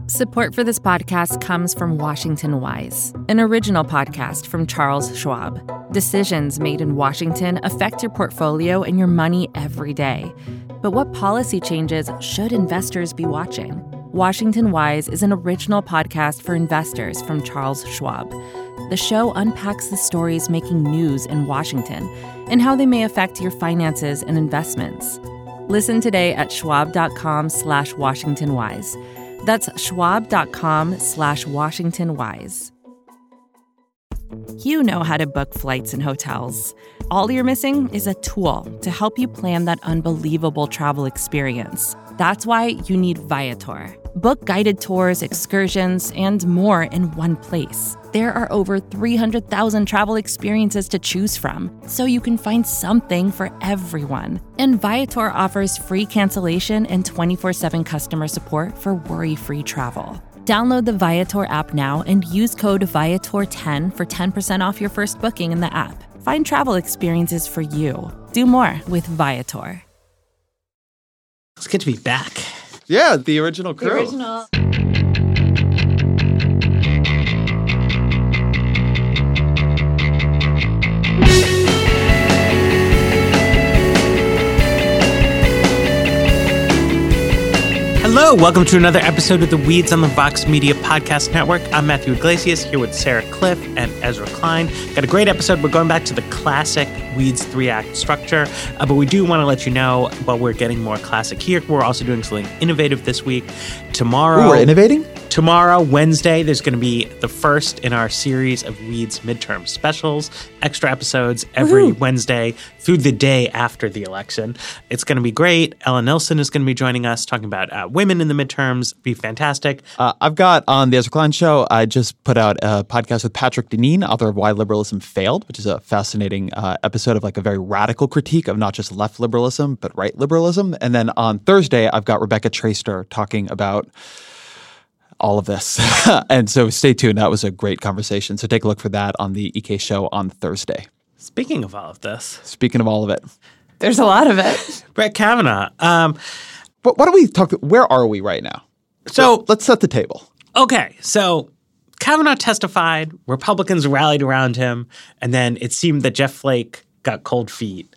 Support for this podcast comes from Washington Wise, an original podcast from Charles Schwab. Decisions made in Washington affect your portfolio and your money every day. But what policy changes should investors be watching? Washington Wise is an original podcast for investors from Charles Schwab. The show unpacks the stories making news in Washington and how they may affect your finances and investments. Listen today at schwab.com/WashingtonWise. That's schwab.com/WashingtonWise. You know how to book flights and hotels. All you're missing is a tool to help you plan that unbelievable travel experience. That's why you need Viator. Book guided tours, excursions, and more in one place. There are over 300,000 travel experiences to choose from, so you can find something for everyone. And Viator offers free cancellation and 24/7 customer support for worry-free travel. Download the Viator app now and use code Viator10 for 10% off your first booking in the app. Find travel experiences for you. Do more with Viator. It's good to be back. Yeah, the original crew. The original. Hello, welcome to another episode of the Weeds on the Vox Media Podcast Network. I'm Matthew Iglesias here with Sarah Cliff and Ezra Klein. Got a great episode. We're going back to the classic Weeds 3-act structure, but we do want to let you know, while we're getting more classic here, we're also doing something innovative this week. Tomorrow... Ooh, we're innovating? Tomorrow, Wednesday, there's going to be the first in our series of Weeds midterm specials, extra episodes every Wednesday through the day after the election. It's going to be great. Ella Nilsen is going to be joining us talking about women in the midterms. Be fantastic. I've got on the Ezra Klein Show, I just put out a podcast with Patrick Deneen, author of Why Liberalism Failed, which is a fascinating episode of like a very radical critique of not just left liberalism, but right liberalism. And then on Thursday, I've got Rebecca Traister talking about all of this. And so stay tuned. That was a great conversation. So take a look for that on the EK Show on Thursday. Speaking of all of this. Speaking of all of it. There's a lot of it. Brett Kavanaugh. But why don't we talk? Where are we right now? So let's set the table. Okay. So Kavanaugh testified. Republicans rallied around him. And then it seemed that Jeff Flake got cold feet.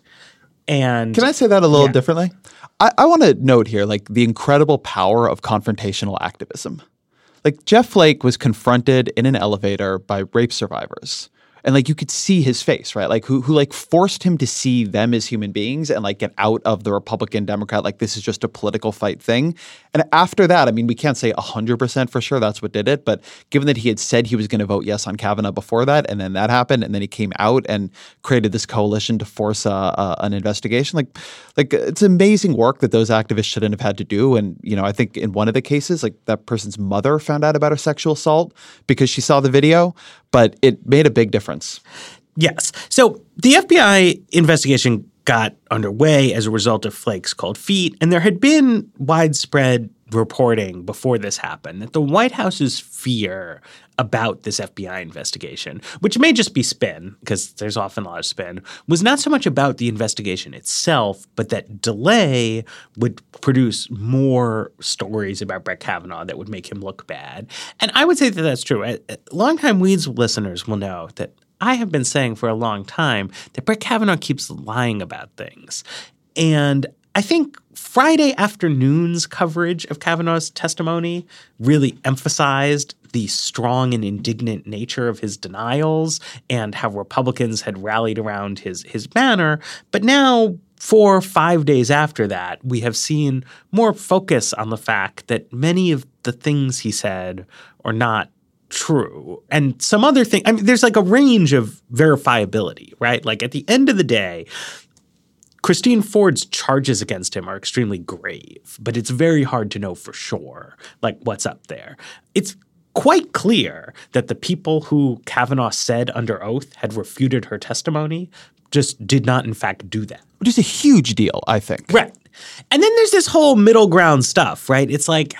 And can I say that a little differently? I want to note here, like, the incredible power of confrontational activism. Like, Jeff Flake was confronted in an elevator by rape survivors. And, like, you could see his face, right? Like, who like, forced him to see them as human beings and, like, get out of the Republican Democrat, like, this is just a political fight thing. And after that, I mean, we can't say 100% for sure that's what did it. But given that he had said he was going to vote yes on Kavanaugh before that, and then that happened, and then he came out and created this coalition to force an investigation. Like it's amazing work that those activists shouldn't have had to do. And, you know, I think in one of the cases, like, that person's mother found out about a sexual assault because she saw the video. But it made a big difference. Yes. So the FBI investigation got underway as a result of Flake's cold feet, and there had been widespread reporting before this happened that the White House's fear about this FBI investigation, which may just be spin, because there's often a lot of spin, was not so much about the investigation itself, but that delay would produce more stories about Brett Kavanaugh that would make him look bad. And I would say that that's true. Longtime Weeds listeners will know that I have been saying for a long time that Brett Kavanaugh keeps lying about things. And I think Friday afternoon's coverage of Kavanaugh's testimony really emphasized the strong and indignant nature of his denials and how Republicans had rallied around his banner. But now, 4 or 5 days after that, we have seen more focus on the fact that many of the things he said are not true. And some other thing, I mean, there's like a range of verifiability, right? Like at the end of the day, Christine Ford's charges against him are extremely grave, but it's very hard to know for sure, like, what's up there. It's quite clear that the people who Kavanaugh said under oath had refuted her testimony just did not, in fact, do that. Which is a huge deal, I think. Right. And then there's this whole middle ground stuff, right? It's like,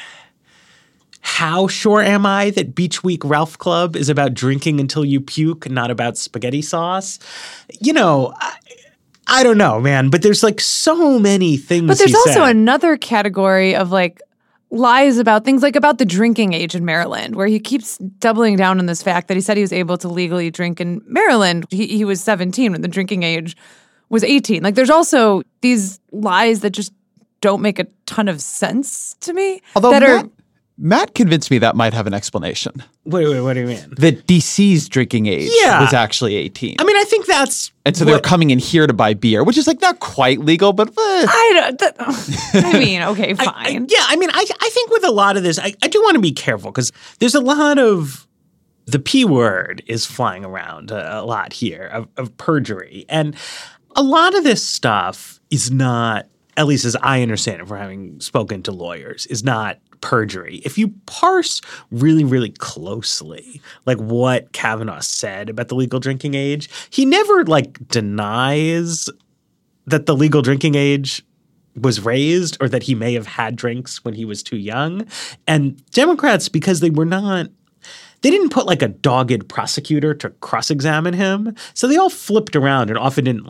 how sure am I that Beach Week Ralph Club is about drinking until you puke, not about spaghetti sauce? You know, I don't know, man. But there's like so many things. But there's also another category of like lies about things like about the drinking age in Maryland, where he keeps doubling down on this fact that he said he was able to legally drink in Maryland. He was 17 when the drinking age was 18. Like, there's also these lies that just don't make a ton of sense to me. Although Matt convinced me that might have an explanation. Wait, what do you mean? That DC's drinking age was actually 18. I mean, I think that's... And so they're coming in here to buy beer, which is like not quite legal, but... I mean, okay, fine. I think with a lot of this, I do want to be careful because there's a lot of... The P word is flying around a lot here of perjury. And a lot of this stuff is not, at least as I understand it from having spoken to lawyers, is not perjury. If you parse really, really closely, like what Kavanaugh said about the legal drinking age, he never denies that the legal drinking age was raised or that he may have had drinks when he was too young. And Democrats, because they didn't put a dogged prosecutor to cross-examine him. So they all flipped around and often didn't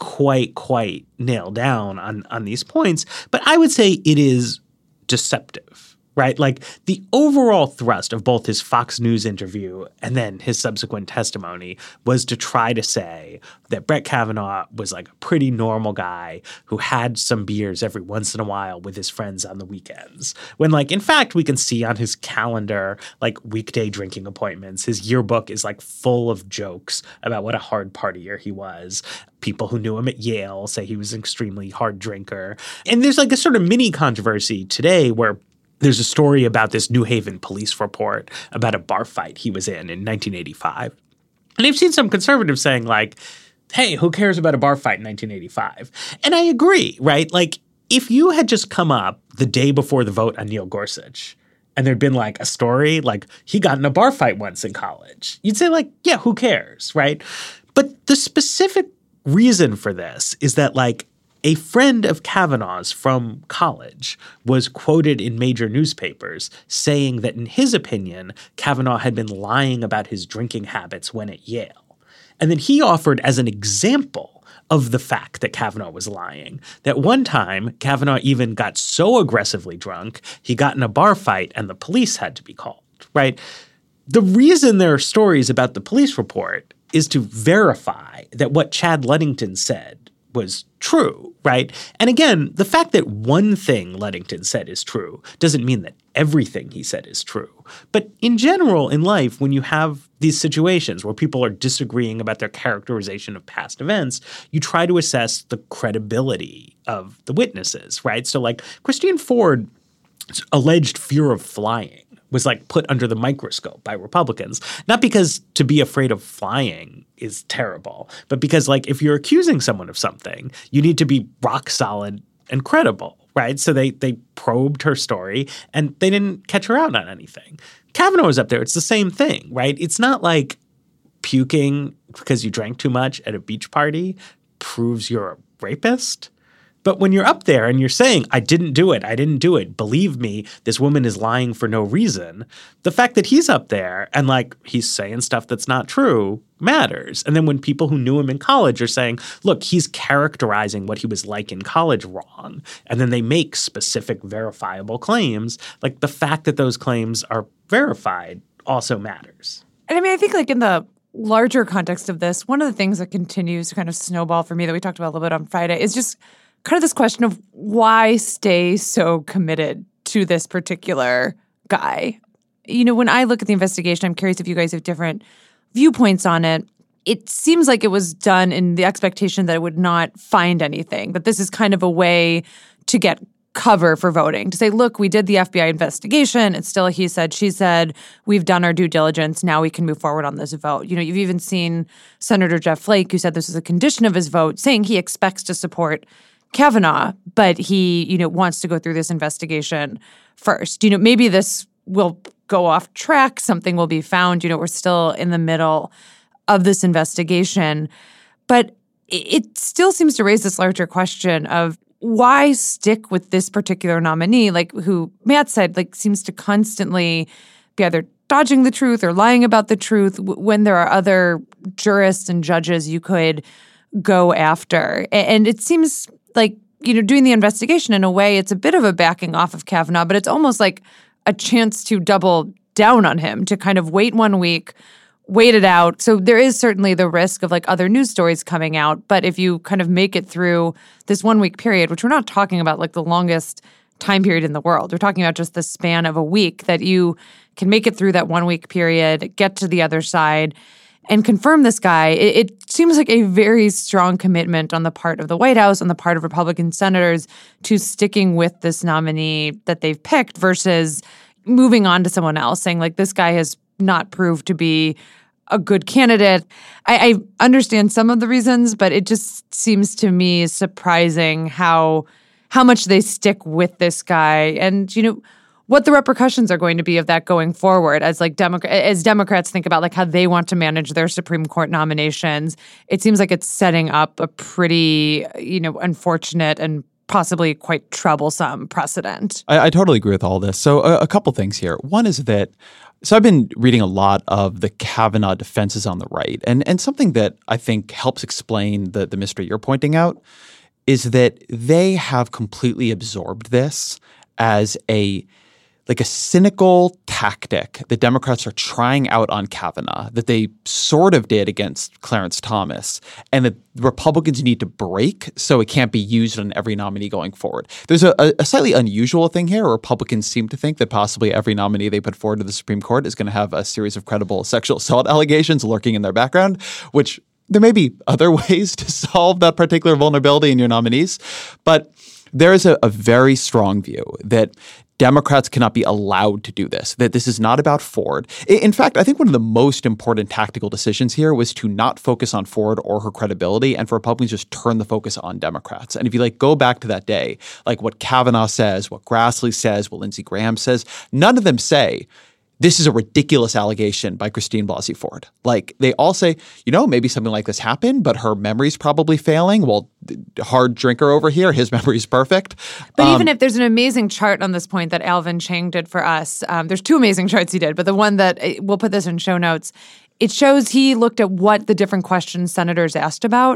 quite nail down on these points. But I would say it is deceptive. Right? The overall thrust of both his Fox News interview and then his subsequent testimony was to try to say that Brett Kavanaugh was a pretty normal guy who had some beers every once in a while with his friends on the weekends. When in fact, we can see on his calendar, weekday drinking appointments, his yearbook is full of jokes about what a hard partier he was. People who knew him at Yale say he was an extremely hard drinker. And there's a sort of mini controversy today where there's a story about this New Haven police report about a bar fight he was in 1985. And I've seen some conservatives saying hey, who cares about a bar fight in 1985? And I agree, right? If you had just come up the day before the vote on Neil Gorsuch and there'd been a story he got in a bar fight once in college, you'd say yeah, who cares, right? But the specific reason for this is that a friend of Kavanaugh's from college was quoted in major newspapers saying that in his opinion, Kavanaugh had been lying about his drinking habits when at Yale. And then he offered as an example of the fact that Kavanaugh was lying, that one time Kavanaugh even got so aggressively drunk, he got in a bar fight and the police had to be called, right? The reason there are stories about the police report is to verify that what Chad Ludington said was true, right? And again, the fact that one thing Ludington said is true doesn't mean that everything he said is true. But in general, in life, when you have these situations where people are disagreeing about their characterization of past events, you try to assess the credibility of the witnesses, right? So Christine Ford's alleged fear of flying was put under the microscope by Republicans, not because to be afraid of flying is terrible, but because if you're accusing someone of something, you need to be rock solid and credible, right? So they probed her story and they didn't catch her out on anything. Kavanaugh was up there. It's the same thing, right? It's not puking because you drank too much at a beach party proves you're a rapist. But when you're up there and you're saying, I didn't do it, believe me, this woman is lying for no reason, the fact that he's up there and he's saying stuff that's not true matters. And then when people who knew him in college are saying, look, he's characterizing what he was like in college wrong, and then they make specific verifiable claims, the fact that those claims are verified also matters. And I mean, I think in the larger context of this, one of the things that continues to kind of snowball for me that we talked about a little bit on Friday is just kind of this question of why stay so committed to this particular guy. When I look at the investigation, I'm curious if you guys have different viewpoints on it. It seems like it was done in the expectation that it would not find anything, that this is kind of a way to get cover for voting, to say, look, we did the FBI investigation. It's still a he said, she said. We've done our due diligence. Now we can move forward on this vote. You've even seen Senator Jeff Flake, who said this is a condition of his vote, saying he expects to support Kavanaugh, but he, wants to go through this investigation first. Maybe this will go off track. Something will be found. We're still in the middle of this investigation. But it still seems to raise this larger question of why stick with this particular nominee, who Matt said, seems to constantly be either dodging the truth or lying about the truth when there are other jurists and judges you could go after. And it seems doing the investigation in a way, it's a bit of a backing off of Kavanaugh, but it's almost like a chance to double down on him, to kind of wait 1 week, wait it out. So there is certainly the risk of like other news stories coming out. But if you kind of make it through this 1 week period, which we're not talking about like the longest time period in the world, we're talking about just the span of a week, that you can make it through that 1 week period, get to the other side, and confirm this guy. It seems like a very strong commitment on the part of the White House, on the part of Republican senators, to sticking with this nominee that they've picked versus moving on to someone else, saying like, this guy has not proved to be a good candidate. I understand some of the reasons, but it just seems to me surprising how much they stick with this guy, and what the repercussions are going to be of that going forward as Democrats think about like how they want to manage their Supreme Court nominations. It seems like it's setting up a pretty unfortunate and possibly quite troublesome precedent. I totally agree with all this. So a couple things here. One is that, so I've been reading a lot of the Kavanaugh defenses on the right, and something that I think helps explain the mystery you're pointing out is that they have completely absorbed this as a cynical tactic that Democrats are trying out on Kavanaugh, that they sort of did against Clarence Thomas, and that Republicans need to break so it can't be used on every nominee going forward. There's a slightly unusual thing here. Republicans seem to think that possibly every nominee they put forward to the Supreme Court is going to have a series of credible sexual assault allegations lurking in their background, which there may be other ways to solve that particular vulnerability in your nominees. But there is a very strong view that Democrats cannot be allowed to do this, that this is not about Ford. In fact, I think one of the most important tactical decisions here was to not focus on Ford or her credibility, and for Republicans just turn the focus on Democrats. And if you go back to that day, what Kavanaugh says, what Grassley says, what Lindsey Graham says, none of them say, this is a ridiculous allegation by Christine Blasey Ford. They all say, maybe something like this happened, but her memory's probably failing. Well, hard drinker over here, his memory's perfect. But even if there's an amazing chart on this point that Alvin Chang did for us, there's two amazing charts he did, but the one that we'll put this in show notes, it shows he looked at what the different questions senators asked about.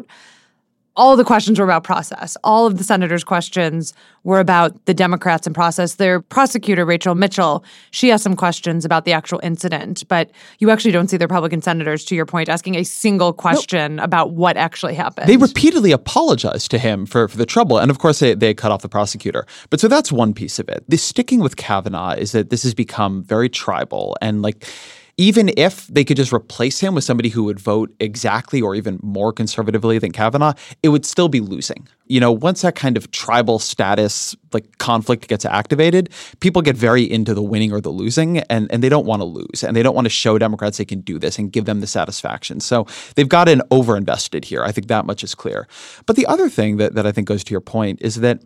All the questions were about process. All of the senators' questions were about the Democrats and process. Their prosecutor, Rachel Mitchell, she asked some questions about the actual incident, but you actually don't see the Republican senators, to your point, asking a single question about what actually happened. They repeatedly apologized to him for the trouble, and of course they cut off the prosecutor. But so that's one piece of it. The sticking with Kavanaugh is that this has become very tribal, and even if they could just replace him with somebody who would vote exactly or even more conservatively than Kavanaugh, it would still be losing. Once that kind of tribal status conflict gets activated, people get very into the winning or the losing, and they don't want to lose. And they don't want to show Democrats they can do this and give them the satisfaction. So they've gotten overinvested here. I think that much is clear. But the other thing that I think goes to your point is that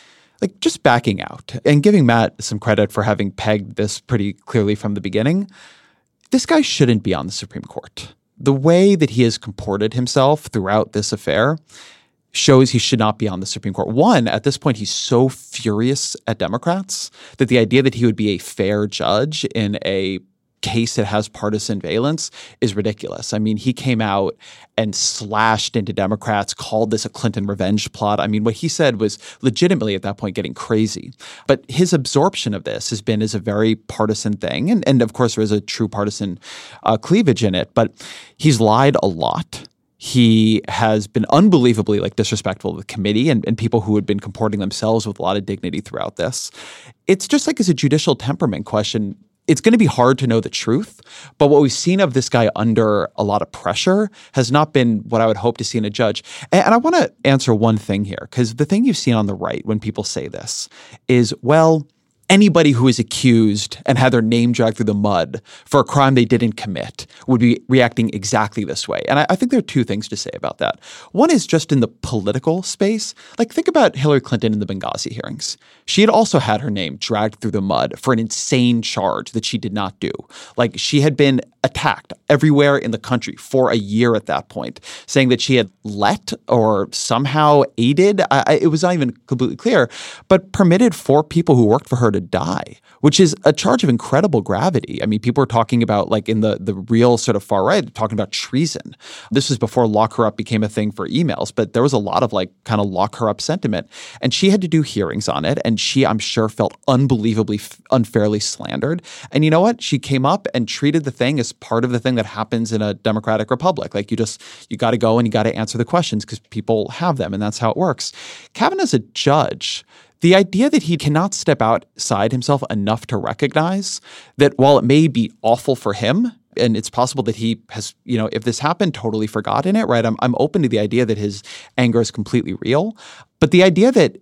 just backing out and giving Matt some credit for having pegged this pretty clearly from the beginning, this guy shouldn't be on the Supreme Court. The way that he has comported himself throughout this affair shows he should not be on the Supreme Court. One, at this point, he's so furious at Democrats that the idea that he would be a fair judge in a case that has partisan valence is ridiculous. I mean, he came out and slashed into Democrats, called this a Clinton revenge plot. I mean, what he said was legitimately at that point getting crazy. But his absorption of this has been as a very partisan thing. And of course, there is a true partisan cleavage in it. But he's lied a lot. He has been unbelievably disrespectful to the committee and people who had been comporting themselves with a lot of dignity throughout this. It's just as a judicial temperament question. It's going to be hard to know the truth, but what we've seen of this guy under a lot of pressure has not been what I would hope to see in a judge. And I want to answer one thing here, because the thing you've seen on the right when people say this is, well, anybody who is accused and had their name dragged through the mud for a crime they didn't commit would be reacting exactly this way. And I think there are two things to say about that. One is just in the political space. Think about Hillary Clinton in the Benghazi hearings. She had also had her name dragged through the mud for an insane charge that she did not do. She had been attacked everywhere in the country for a year at that point, saying that she had let or somehow aided, it was not even completely clear, but permitted 4 people who worked for her to would die, which is a charge of incredible gravity. I mean, people are talking about, like in the real sort of far right, talking about treason. This was before lock her up became a thing for emails, but there was a lot of like kind of lock her up sentiment. And she had to do hearings on it. And she, I'm sure, felt unbelievably unfairly slandered. And you know what? She came up and treated the thing as part of the thing that happens in a democratic republic. Like you got to go and you got to answer the questions because people have them, and that's how it works. Kavanaugh's a judge. The idea that he cannot step outside himself enough to recognize that while it may be awful for him, and it's possible that he has, if this happened, totally forgotten it, right? I'm open to the idea that his anger is completely real. But the idea that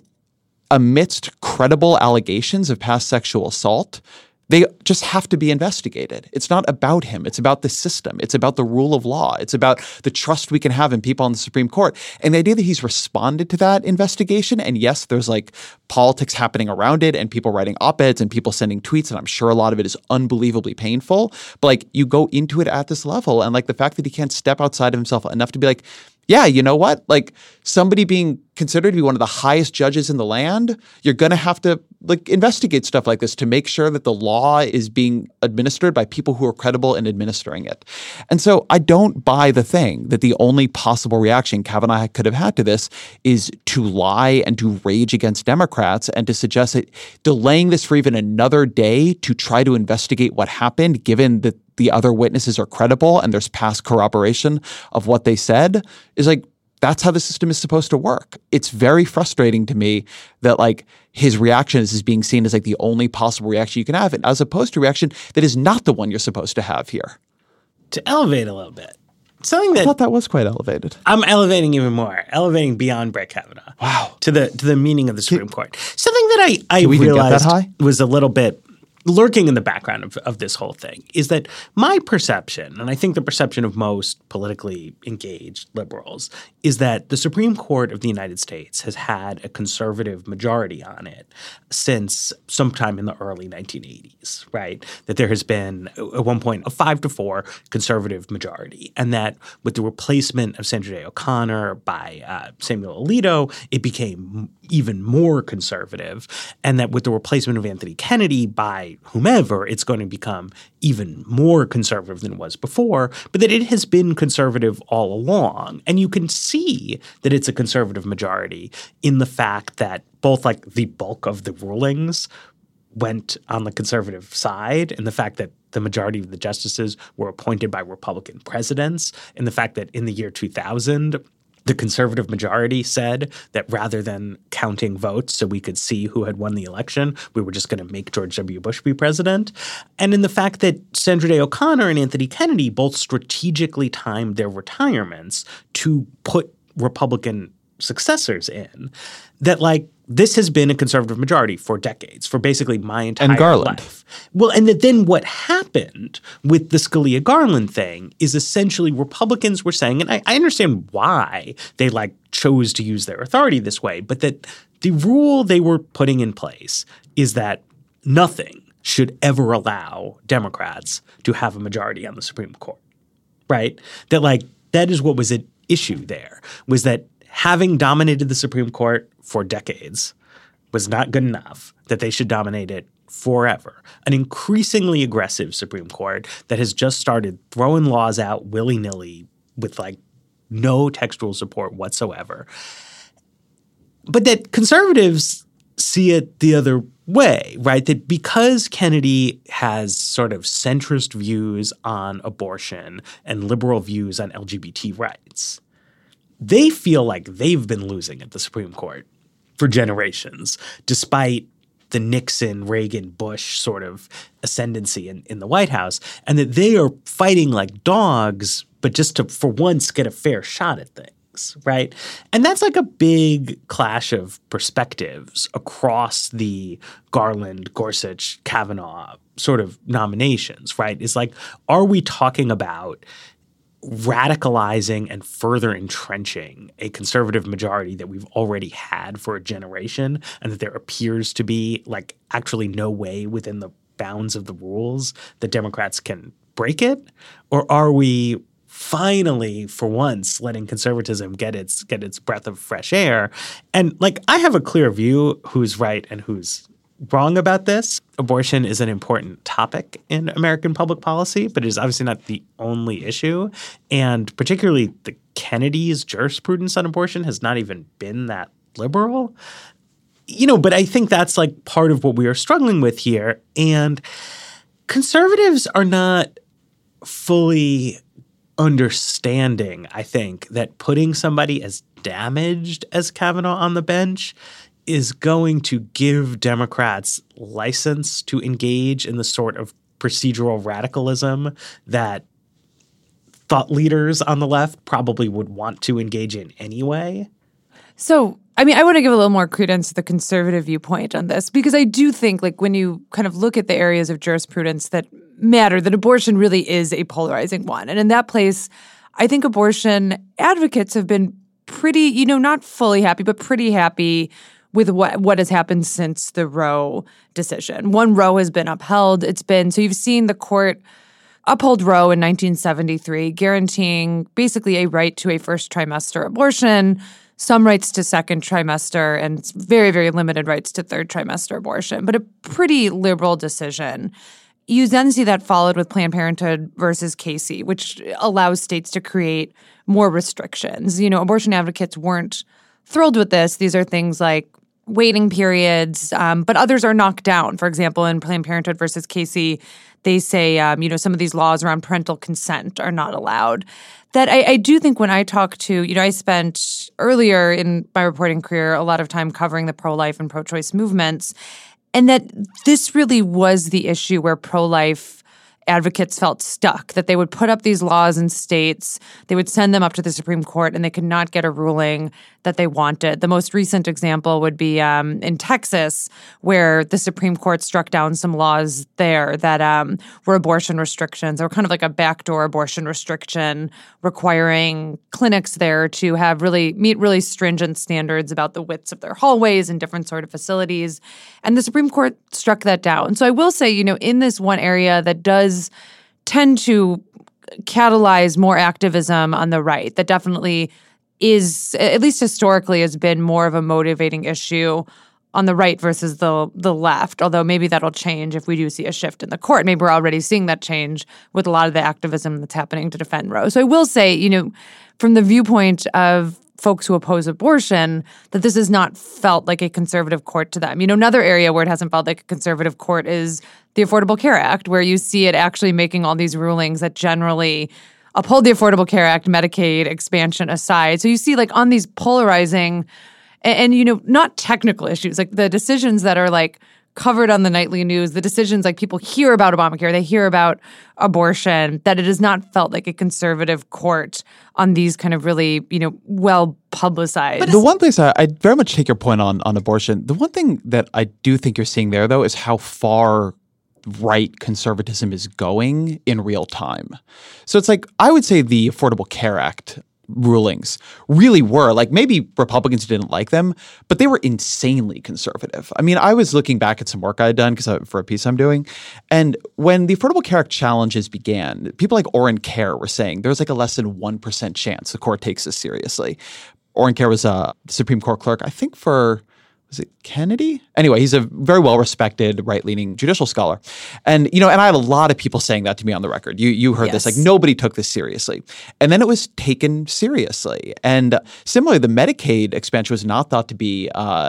amidst credible allegations of past sexual assault, they just have to be investigated. It's not about him. It's about the system. It's about the rule of law. It's about the trust we can have in people on the Supreme Court. And the idea that he's responded to that investigation, and yes, there's like politics happening around it and people writing op-eds and people sending tweets, and I'm sure a lot of it is unbelievably painful. But like you go into it at this level, and like the fact that he can't step outside of himself enough to be like, yeah, you know what? Like somebody being considered to be one of the highest judges in the land, you're going to have to like investigate stuff like this to make sure that the law is being administered by people who are credible in administering it. And so I don't buy the thing that the only possible reaction Kavanaugh could have had to this is to lie and to rage against Democrats and to suggest that delaying this for even another day to try to investigate what happened, given that the other witnesses are credible and there's past corroboration of what they said, is like, that's how the system is supposed to work. It's very frustrating to me that like his reaction is being seen as like the only possible reaction you can have, as opposed to a reaction that is not the one you're supposed to have here. To elevate a little bit, something that I thought that was quite elevated. I'm elevating even more, elevating beyond Brett Kavanaugh. Wow. To the meaning of the Supreme Court. Something that I we even get realized that high? was a little bit lurking in the background of this whole thing is that my perception, and I think the perception of most politically engaged liberals, is that the Supreme Court of the United States has had a conservative majority on it since sometime in the early 1980s, right? That there has been, at one point, a 5-4 conservative majority, and that with the replacement of Sandra Day O'Connor by Samuel Alito, it became even more conservative, and that with the replacement of Anthony Kennedy by whomever, it's going to become even more conservative than it was before, but that it has been conservative all along. And you can see that it's a conservative majority in the fact that both like the bulk of the rulings went on the conservative side, and the fact that the majority of the justices were appointed by Republican presidents, and the fact that in the year 2000, the conservative majority said that rather than counting votes so we could see who had won the election, we were just going to make George W. Bush be president. And in the fact that Sandra Day O'Connor and Anthony Kennedy both strategically timed their retirements to put Republican successors in, that like this has been a conservative majority for decades, for basically my entire life. Well, and that then what happened with the Scalia-Garland thing is essentially Republicans were saying, and I understand why they like chose to use their authority this way, but that the rule they were putting in place is that nothing should ever allow Democrats to have a majority on the Supreme Court, right? That like that is what was at issue there, was that having dominated the Supreme Court for decades was not good enough, that they should dominate it forever. An increasingly aggressive Supreme Court that has just started throwing laws out willy-nilly with like no textual support whatsoever. But that conservatives see it the other way, right? That because Kennedy has sort of centrist views on abortion and liberal views on LGBT rights, they feel like they've been losing at the Supreme Court for generations, despite the Nixon, Reagan, Bush sort of ascendancy in the White House, and that they are fighting like dogs, but just to, for once, get a fair shot at things, right? And that's like a big clash of perspectives across the Garland, Gorsuch, Kavanaugh sort of nominations, right? It's like, are we talking about radicalizing and further entrenching a conservative majority that we've already had for a generation, and that there appears to be like actually no way within the bounds of the rules that Democrats can break it? Or are we finally, for once, letting conservatism get its breath of fresh air? And like, I have a clear view who's right and who's wrong about this. Abortion is an important topic in American public policy, but it is obviously not the only issue. And particularly the Kennedys' jurisprudence on abortion has not even been that liberal. But I think that's like part of what we are struggling with here. And conservatives are not fully understanding, I think, that putting somebody as damaged as Kavanaugh on the bench is going to give Democrats license to engage in the sort of procedural radicalism that thought leaders on the left probably would want to engage in anyway. So, I want to give a little more credence to the conservative viewpoint on this, because I do think, like, when you kind of look at the areas of jurisprudence that matter, that abortion really is a polarizing one. And in that place, I think abortion advocates have been pretty, not fully happy, but pretty happy with what has happened since the Roe decision. One, Roe has been upheld. So you've seen the court uphold Roe in 1973, guaranteeing basically a right to a first trimester abortion, some rights to second trimester, and very, very limited rights to third trimester abortion, but a pretty liberal decision. You then see that followed with Planned Parenthood versus Casey, which allows states to create more restrictions. Abortion advocates weren't thrilled with this. These are things like waiting periods, but others are knocked down. For example, in Planned Parenthood versus Casey, they say, some of these laws around parental consent are not allowed. That I do think when I talk to, I spent earlier in my reporting career a lot of time covering the pro-life and pro-choice movements, and that this really was the issue where pro-life advocates felt stuck, that they would put up these laws in states, they would send them up to the Supreme Court, and they could not get a ruling that they wanted. The most recent example would be in Texas, where the Supreme Court struck down some laws there that were abortion restrictions. They were kind of like a backdoor abortion restriction requiring clinics there to have meet really stringent standards about the widths of their hallways and different sort of facilities. And the Supreme Court struck that down. So I will say, in this one area that does tend to catalyze more activism on the right, that definitely is, at least historically, has been more of a motivating issue on the right versus the left, although maybe that'll change if we do see a shift in the court. Maybe we're already seeing that change with a lot of the activism that's happening to defend Roe. So I will say, from the viewpoint of folks who oppose abortion, that this has not felt like a conservative court to them. Another area where it hasn't felt like a conservative court is the Affordable Care Act, where you see it actually making all these rulings that generally uphold the Affordable Care Act, Medicaid expansion aside. So you see, like, on these polarizing and not technical issues, like the decisions that are like covered on the nightly news, the decisions like people hear about Obamacare, they hear about abortion, that it has not felt like a conservative court on these kind of really, well publicized. But the one place I very much take your point on abortion. The one thing that I do think you're seeing there, though, is how far right conservatism is going in real time. So it's like, I would say the Affordable Care Act rulings really were, like, maybe Republicans didn't like them, but they were insanely conservative. I was looking back at some work I had done for a piece I'm doing, and when the Affordable Care Act challenges began, people like Orrin Kerr were saying there's like a less than 1% chance the court takes this seriously. Orrin Kerr was a Supreme Court clerk, I think, for was it Kennedy? Anyway, he's a very well-respected right-leaning judicial scholar. And, and I had a lot of people saying that to me on the record. You heard this, like, nobody took this seriously. And then it was taken seriously. And similarly, the Medicaid expansion was not thought to be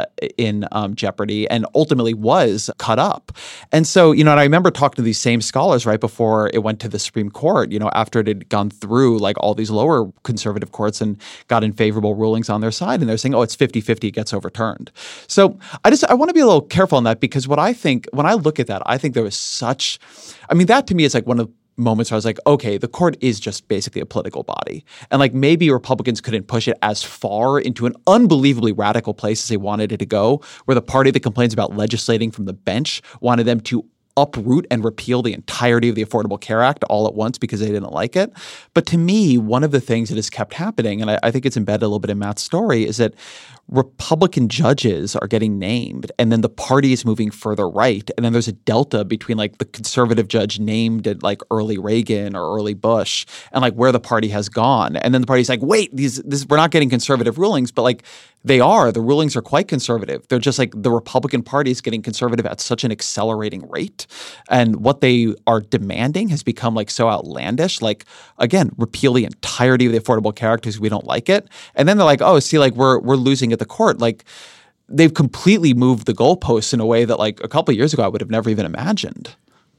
in jeopardy and ultimately was cut up. And so, and I remember talking to these same scholars right before it went to the Supreme Court, after it had gone through like all these lower conservative courts and got in favorable rulings on their side. And they're saying, it's 50-50, it gets overturned. So I want to be a little careful on that, because what I think, when I look at that, I think there was such, that to me is like one of the moments where I was like, okay, the court is just basically a political body. And like maybe Republicans couldn't push it as far into an unbelievably radical place as they wanted it to go, where the party that complains about legislating from the bench wanted them to uproot and repeal the entirety of the Affordable Care Act all at once because they didn't like it. But to me, one of the things that has kept happening, and I think it's embedded a little bit in Matt's story, is that Republican judges are getting named, and then the party is moving further right, and then there's a delta between like the conservative judge named at like early Reagan or early Bush and like where the party has gone. And then the party's like, wait, we're not getting conservative rulings, but like the rulings are quite conservative. They're just like the Republican Party is getting conservative at such an accelerating rate. And what they are demanding has become like so outlandish. Like, again, repeal the entirety of the Affordable Care Act because we don't like it. And then they're like, oh, see, like we're losing at the court. Like they've completely moved the goalposts in a way that like a couple of years ago I would have never even imagined.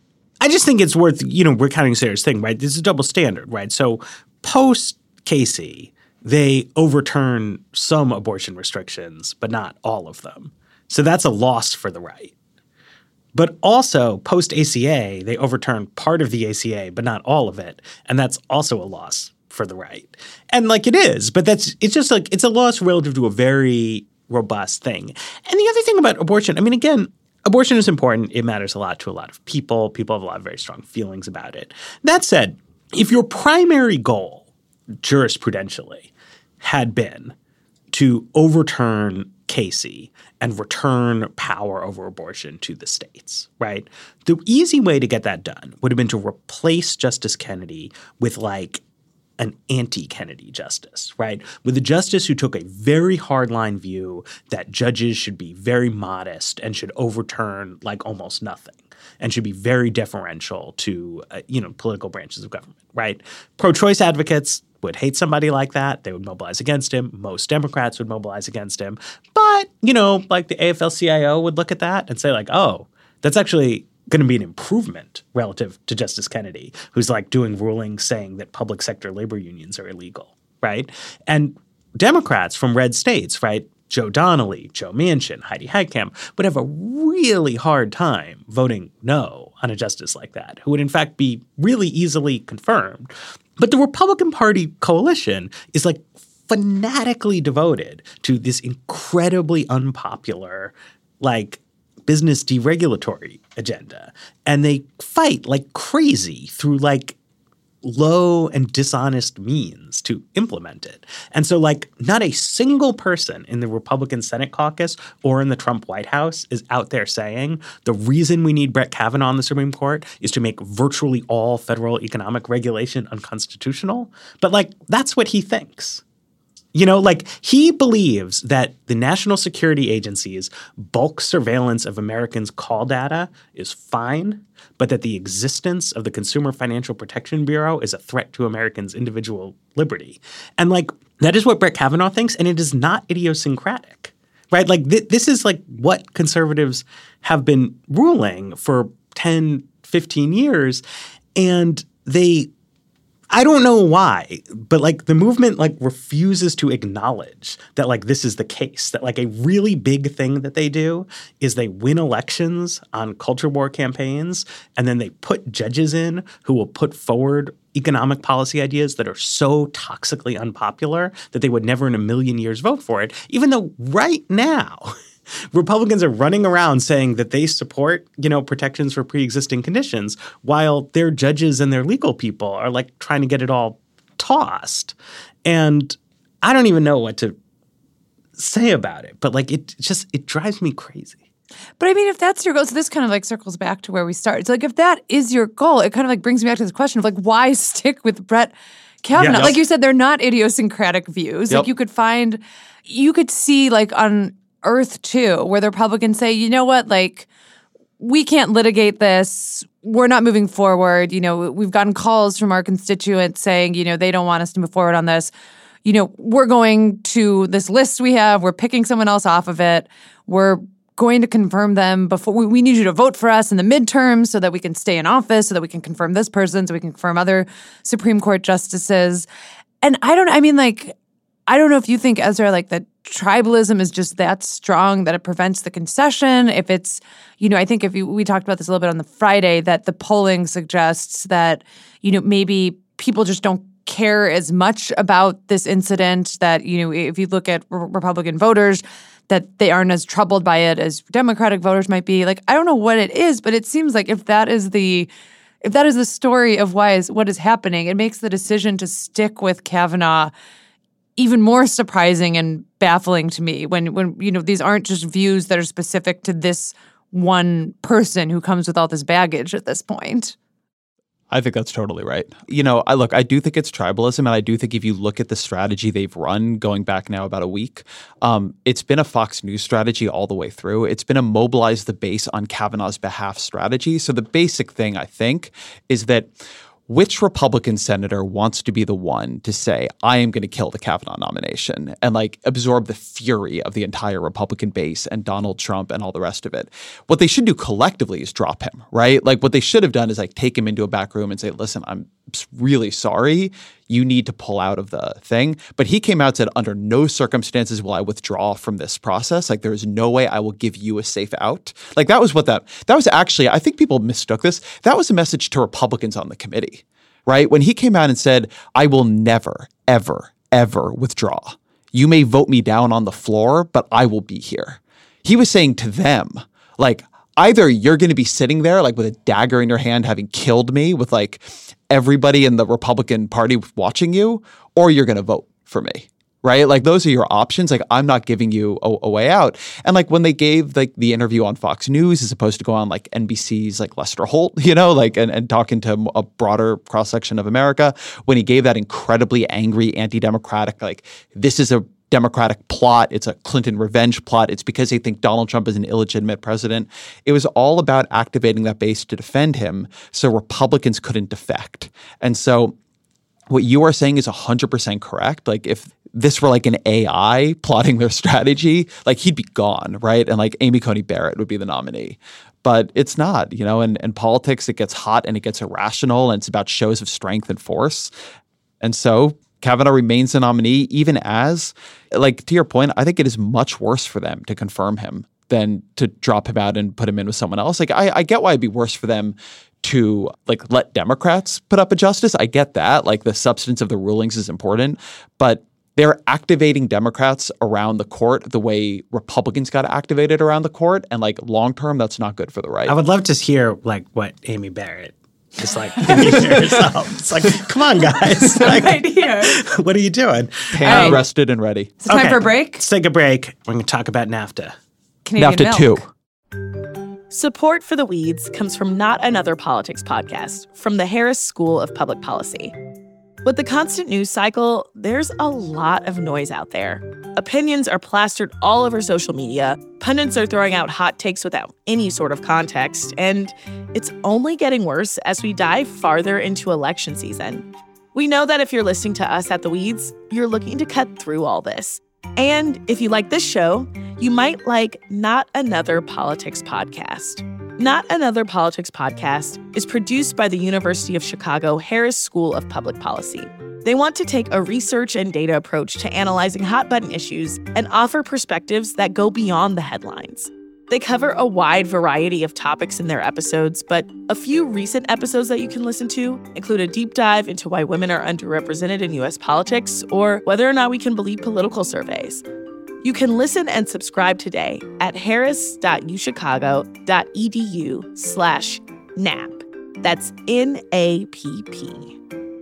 I just think it's worth, recounting a serious thing, right? This is a double standard, right? So post Casey, they overturn some abortion restrictions, but not all of them. So that's a loss for the right. But also, post-ACA, they overturn part of the ACA, but not all of it. And that's also a loss for the right. And like it is, but it's just like it's a loss relative to a very robust thing. And the other thing about abortion, I mean, again, abortion is important. It matters a lot to a lot of people. People have a lot of very strong feelings about it. That said, if your primary goal jurisprudentially had been to overturn Casey and return power over abortion to the states, right? The easy way to get that done would have been to replace Justice Kennedy with like an anti-Kennedy justice, right? With a justice who took a very hardline view that judges should be very modest and should overturn like almost nothing and should be very deferential to, political branches of government, right? Pro-choice advocates would hate somebody like that. They would mobilize against him. Most Democrats would mobilize against him. But, like the AFL-CIO would look at that and say like, oh, that's actually going to be an improvement relative to Justice Kennedy, who's like doing rulings saying that public sector labor unions are illegal, right? And Democrats from red states, right, Joe Donnelly, Joe Manchin, Heidi Heitkamp, would have a really hard time voting no on a justice like that, who would in fact be really easily confirmed. But the Republican Party coalition is like fanatically devoted to this incredibly unpopular, like business deregulatory agenda. And they fight like crazy through like low and dishonest means to implement it. And so like not a single person in the Republican Senate caucus or in the Trump White House is out there saying the reason we need Brett Kavanaugh on the Supreme Court is to make virtually all federal economic regulation unconstitutional. But like that's what he thinks. Like he believes that the national security agency's bulk surveillance of Americans' call data is fine, but that the existence of the Consumer Financial Protection Bureau is a threat to Americans' individual liberty. And like that is what Brett Kavanaugh thinks, and it is not idiosyncratic, right? Like this is like what conservatives have been ruling for 10, 15 years, and I don't know why, but like the movement like refuses to acknowledge that like this is the case, that like a really big thing that they do is they win elections on culture war campaigns and then they put judges in who will put forward economic policy ideas that are so toxically unpopular that they would never in a million years vote for it, even though right now Republicans are running around saying that they support, protections for pre-existing conditions while their judges and their legal people are like trying to get it all tossed. And I don't even know what to say about it, but like it drives me crazy. But I mean, if that's your goal, so this kind of like circles back to where we started. It's like if that is your goal, it kind of like brings me back to this question of like why stick with Brett Kavanaugh? Like you said, they're not idiosyncratic views. Like you could see like on Earth too, where the Republicans say, you know what, like we can't litigate this. We're not moving forward. We've gotten calls from our constituents saying, they don't want us to move forward on this. We're going to this list we have. We're picking someone else off of it. We're going to confirm them before we need you to vote for us in the midterms so that we can stay in office, so that we can confirm this person, so we can confirm other Supreme Court justices. And I don't know if you think, Ezra, like that tribalism is just that strong that it prevents the concession. If it's, I think we talked about this a little bit on the Friday, that the polling suggests that, maybe people just don't care as much about this incident, that, if you look at Republican voters, that they aren't as troubled by it as Democratic voters might be. Like, I don't know what it is, but it seems like if that is the story of what is happening, it makes the decision to stick with Kavanaugh even more surprising and baffling to me when these aren't just views that are specific to this one person who comes with all this baggage at this point. I think that's totally right. I do think it's tribalism, and I do think if you look at the strategy they've run going back now about a week, it's been a Fox News strategy all the way through. It's been a mobilize the base on Kavanaugh's behalf strategy. So the basic thing, I think, is that which Republican senator wants to be the one to say, I am going to kill the Kavanaugh nomination and absorb the fury of the entire Republican base and Donald Trump and all the rest of it? What they should do collectively is drop him, right? What they should have done is take him into a back room and say, listen, I'm really sorry. You need to pull out of the thing. But he came out and said, under no circumstances will I withdraw from this process. There is no way I will give you a safe out. That was actually, I think people mistook this. That was a message to Republicans on the committee, right? When he came out and said, I will never, ever, ever withdraw. You may vote me down on the floor, but I will be here. He was saying to them, either you're going to be sitting there with a dagger in your hand, having killed me with everybody in the Republican Party watching you, or you're going to vote for me, right? Those are your options. I'm not giving you a way out. And when they gave the interview on Fox News as opposed to go on NBC's Lester Holt, and talking to a broader cross section of America, when he gave that incredibly angry, anti-democratic, this is a Democratic plot. It's a Clinton revenge plot. It's because they think Donald Trump is an illegitimate president. It was all about activating that base to defend him so Republicans couldn't defect. And so what you are saying is 100% correct. If this were an AI plotting their strategy, he'd be gone, right? And Amy Coney Barrett would be the nominee. But it's not, in politics, it gets hot and it gets irrational, and it's about shows of strength and force. And so Kavanaugh remains the nominee, even as, to your point, I think it is much worse for them to confirm him than to drop him out and put him in with someone else. I get why it'd be worse for them to let Democrats put up a justice. I get that. The substance of the rulings is important, but they're activating Democrats around the court the way Republicans got activated around the court. And long term, that's not good for the right. I would love to hear what Amy Barrett is thinking to herself. It's come on, guys. Right here. What are you doing? Pan rested and ready. Is it time for a break? Let's take a break. We're going to talk about NAFTA. Canadian NAFTA milk. 2. Support for The Weeds comes from Not Another Politics podcast from the Harris School of Public Policy. With the constant news cycle, there's a lot of noise out there. Opinions are plastered all over social media, pundits are throwing out hot takes without any sort of context, and it's only getting worse as we dive farther into election season. We know that if you're listening to us at The Weeds, you're looking to cut through all this. And if you like this show, you might like Not Another Politics podcast. Not Another Politics podcast is produced by the University of Chicago Harris School of Public Policy. They want to take a research and data approach to analyzing hot-button issues and offer perspectives that go beyond the headlines. They cover a wide variety of topics in their episodes, but a few recent episodes that you can listen to include a deep dive into why women are underrepresented in U.S. politics or whether or not we can believe political surveys. You can listen and subscribe today at harris.uchicago.edu/NAP. That's NAPP.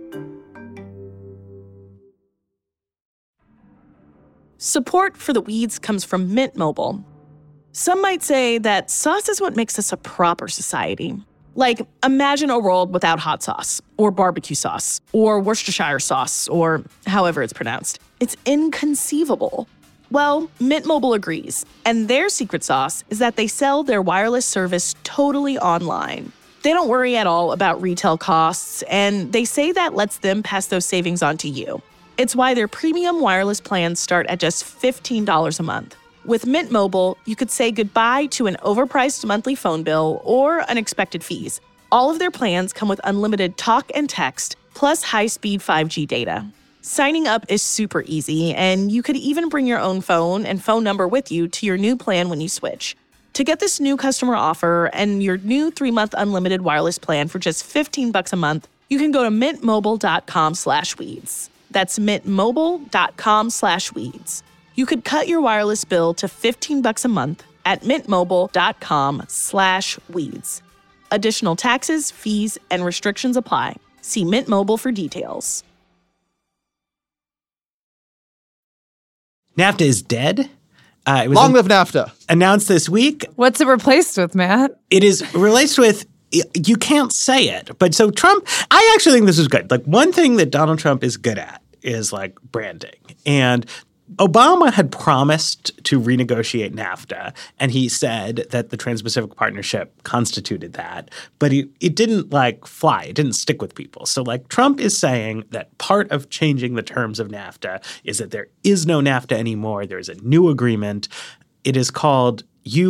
Support for The Weeds comes from Mint Mobile. Some might say that sauce is what makes us a proper society. Imagine a world without hot sauce, or barbecue sauce, or Worcestershire sauce, or however it's pronounced. It's inconceivable. Well, Mint Mobile agrees, and their secret sauce is that they sell their wireless service totally online. They don't worry at all about retail costs, and they say that lets them pass those savings on to you. It's why their premium wireless plans start at just $15 a month. With Mint Mobile, you could say goodbye to an overpriced monthly phone bill or unexpected fees. All of their plans come with unlimited talk and text, plus high-speed 5G data. Signing up is super easy, and you could even bring your own phone and phone number with you to your new plan when you switch. To get this new customer offer and your new 3-month unlimited wireless plan for just $15 a month, you can go to mintmobile.com/weeds. That's mintmobile.com/weeds. You could cut your wireless bill to $15 a month at mintmobile.com/weeds. Additional taxes, fees, and restrictions apply. See Mint Mobile for details. NAFTA is dead. It was Long live NAFTA. announced this week. What's it replaced with, Matt? It is replaced with, you can't say it. But so Trump, I actually think this is good. Like one thing that Donald Trump is good at is like branding. And Obama had promised to renegotiate NAFTA, and he said that the Trans-Pacific Partnership constituted that, but it didn't like fly. It didn't stick with people. So like Trump is saying that part of changing the terms of NAFTA is that there is no NAFTA anymore. There is a new agreement. It is called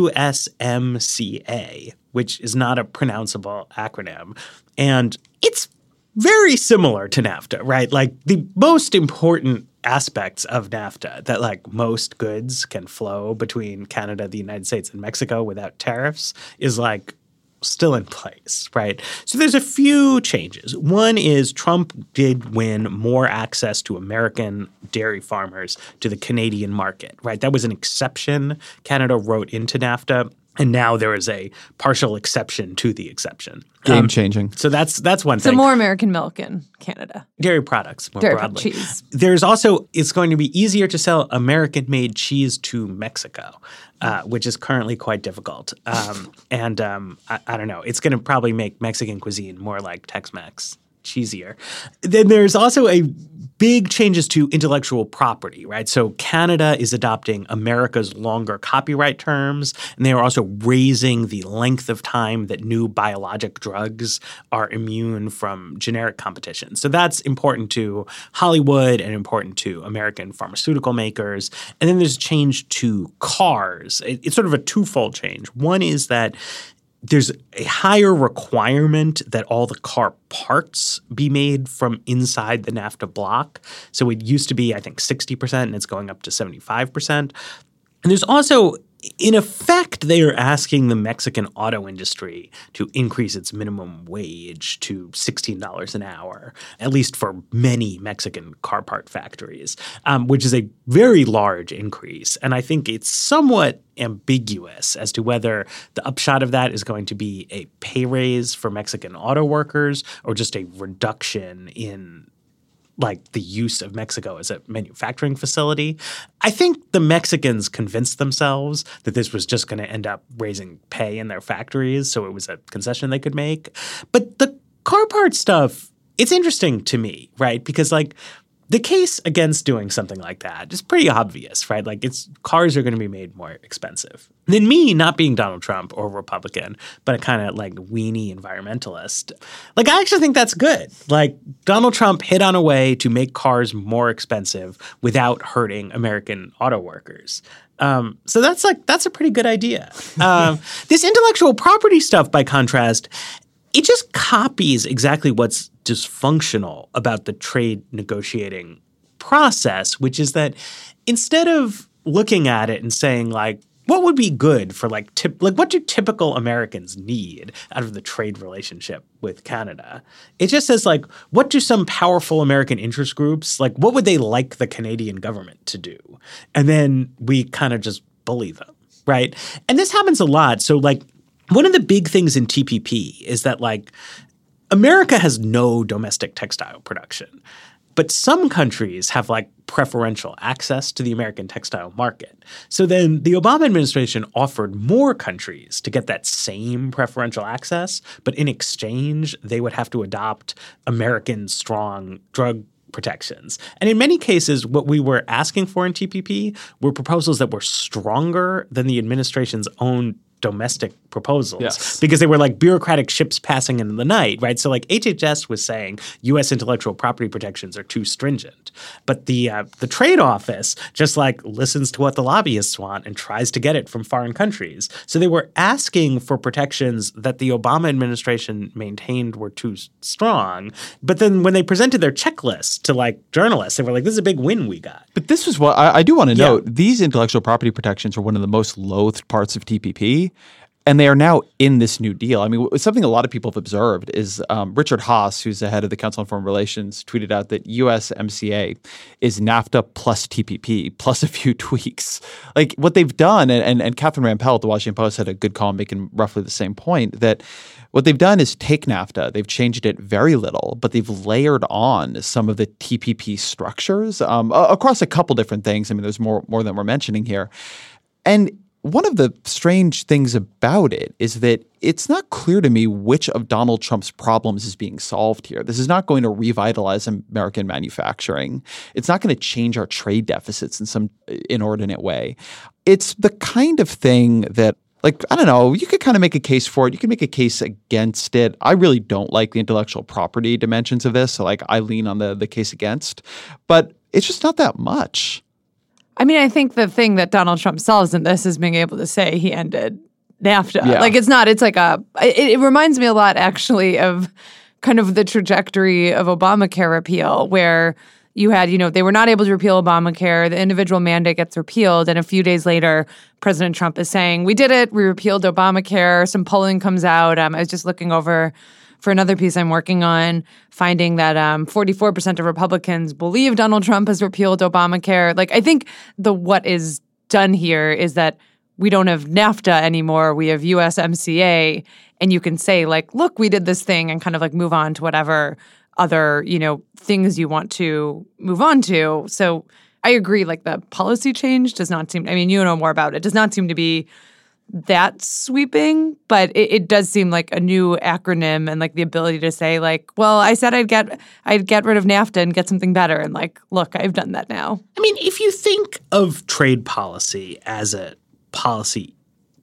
USMCA, which is not a pronounceable acronym. And it's very similar to NAFTA, right? Like the most important aspects of NAFTA, that like most goods can flow between Canada, the United States, and Mexico without tariffs, is like still in place, right? So there's a few changes. One is Trump did win more access to American dairy farmers to the Canadian market, right? That was an exception Canada wrote into NAFTA. And now there is a partial exception to the exception. Game changing. So that's one So thing. more American milk in Canada. Dairy products more Dairy broadly. cheese. There's also, it's going to be easier to sell American-made cheese to Mexico, which is currently quite difficult. I don't know. It's going to probably make Mexican cuisine more like Tex-Mex, cheesier. Then there's also a big changes to intellectual property, right? So Canada is adopting America's longer copyright terms, and they are also raising the length of time that new biologic drugs are immune from generic competition. So that's important to Hollywood and important to American pharmaceutical makers. And then there's a change to cars. It's sort of a twofold change. One is that there's a higher requirement that all the car parts be made from inside the NAFTA block. So it used to be, I think, 60%, and it's going up to 75%. And there's also, in effect, they are asking the Mexican auto industry to increase its minimum wage to $16 an hour, at least for many Mexican car part factories, which is a very large increase. And I think it's somewhat ambiguous as to whether the upshot of that is going to be a pay raise for Mexican auto workers or just a reduction in like the use of Mexico as a manufacturing facility. I think the Mexicans convinced themselves that this was just going to end up raising pay in their factories, so it was a concession they could make. But the car part stuff, it's interesting to me, right? Because like the case against doing something like that is pretty obvious, right? Like cars are going to be made more expensive. Then me, not being Donald Trump or Republican, but a kind of like weenie environmentalist, like I actually think that's good. Like Donald Trump hit on a way to make cars more expensive without hurting American auto workers. So that's a pretty good idea. This intellectual property stuff, by contrast, it just copies exactly what's dysfunctional about the trade negotiating process, which is that instead of looking at it and saying like, what would be good for like what do typical Americans need out of the trade relationship with Canada? It just says like, what do some powerful American interest groups, like what would they like the Canadian government to do? And then we kind of just bully them, right? And this happens a lot. So like one of the big things in TPP is that like America has no domestic textile production, but some countries have like preferential access to the American textile market. So then the Obama administration offered more countries to get that same preferential access, but in exchange, they would have to adopt American strong drug protections. And in many cases, what we were asking for in TPP were proposals that were stronger than the administration's own domestic proposals because they were like bureaucratic ships passing in the night, right? So like HHS was saying U.S. intellectual property protections are too stringent. But the trade office just like listens to what the lobbyists want and tries to get it from foreign countries. So they were asking for protections that the Obama administration maintained were too strong. But then when they presented their checklist to like journalists, they were like, this is a big win we got. But this was what I do want to note. These intellectual property protections are one of the most loathed parts of TPP. And they are now in this new deal. I mean, something a lot of people have observed is Richard Haass, who's the head of the Council on Foreign Relations, tweeted out that USMCA is NAFTA plus TPP plus a few tweaks. Like what they've done, and Catherine Rampell at the Washington Post had a good column making roughly the same point, that what they've done is take NAFTA, they've changed it very little, but they've layered on some of the TPP structures across a couple different things. I mean, there's more than we're mentioning here. And one of the strange things about it is that it's not clear to me which of Donald Trump's problems is being solved here. This is not going to revitalize American manufacturing. It's not going to change our trade deficits in some inordinate way. It's the kind of thing that, like, I don't know, you could kind of make a case for it. You can make a case against it. I really don't like the intellectual property dimensions of this. So, like, I lean on the case against. But it's just not that much. I mean, I think the thing that Donald Trump solves in this is being able to say he ended NAFTA. Yeah. Like, it's not, it's like it reminds me a lot, actually, of kind of the trajectory of Obamacare repeal, where you had, they were not able to repeal Obamacare. The individual mandate gets repealed. And a few days later, President Trump is saying, we did it. We repealed Obamacare. Some polling comes out. I was just looking over for another piece I'm working on, finding that 44% of Republicans believe Donald Trump has repealed Obamacare. Like, I think what is done here is that we don't have NAFTA anymore. We have USMCA. And you can say, like, look, we did this thing, and kind of like move on to whatever other, things you want to move on to. So I agree, like, the policy change does not seem, I mean, you know more about it, does not seem to be that sweeping, but it does seem like a new acronym, and like the ability to say, like, well, I said I'd get rid of NAFTA and get something better, and like, look, I've done that now. I mean, if you think of trade policy as a policy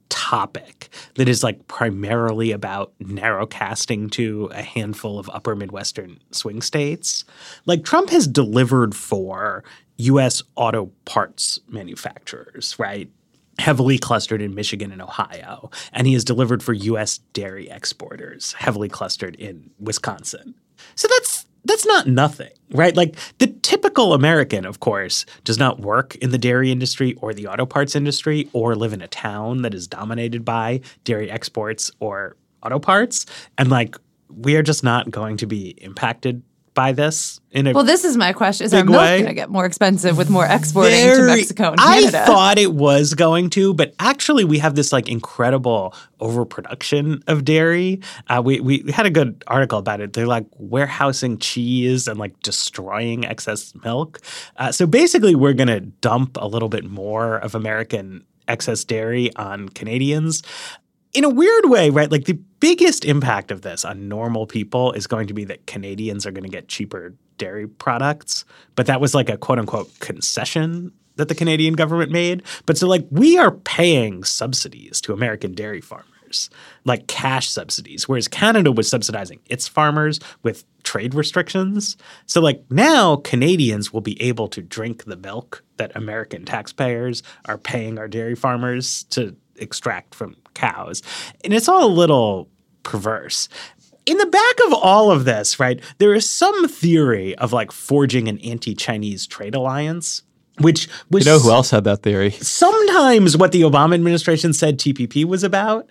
topic that is like primarily about narrow casting to a handful of upper Midwestern swing states, like Trump has delivered for U.S. auto parts manufacturers, right? Heavily clustered in Michigan and Ohio. And he has delivered for U.S. dairy exporters, heavily clustered in Wisconsin. So that's not nothing, right? Like the typical American, of course, does not work in the dairy industry or the auto parts industry or live in a town that is dominated by dairy exports or auto parts. And like, we are just not going to be impacted by this in a Well, this is my question. Is our milk going to get more expensive with more exporting to Mexico and Canada? I thought it was going to, but actually we have this like incredible overproduction of dairy. We had a good article about it. They're like warehousing cheese and like destroying excess milk. So basically we're going to dump a little bit more of American excess dairy on Canadians. In a weird way, right? Like the biggest impact of this on normal people is going to be that Canadians are going to get cheaper dairy products. But that was like a quote unquote concession that the Canadian government made. But so like we are paying subsidies to American dairy farmers, like cash subsidies, whereas Canada was subsidizing its farmers with trade restrictions. So like now Canadians will be able to drink the milk that American taxpayers are paying our dairy farmers to extract from cows. And it's all a little perverse. In the back of all of this, right, there is some theory of like forging an anti-Chinese trade alliance, which was— You know who else had that theory? Sometimes what the Obama administration said TPP was about,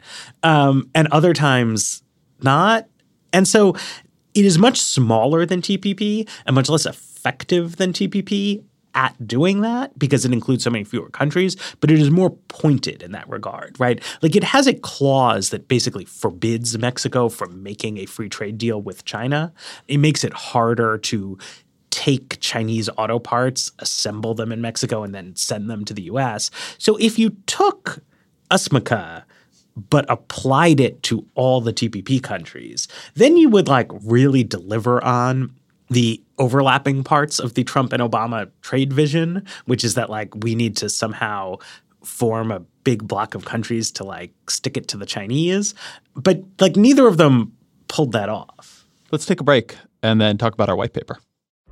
and other times not. And so it is much smaller than TPP and much less effective than TPP at doing that because it includes so many fewer countries, but it is more pointed in that regard, right? Like it has a clause that basically forbids Mexico from making a free trade deal with China. It makes it harder to take Chinese auto parts, assemble them in Mexico, and then send them to the U.S. So if you took USMCA but applied it to all the TPP countries, then you would like really deliver on the overlapping parts of the Trump and Obama trade vision, which is that like we need to somehow form a big block of countries to like stick it to the Chinese. But like neither of them pulled that off. Let's take a break and then talk about our white paper.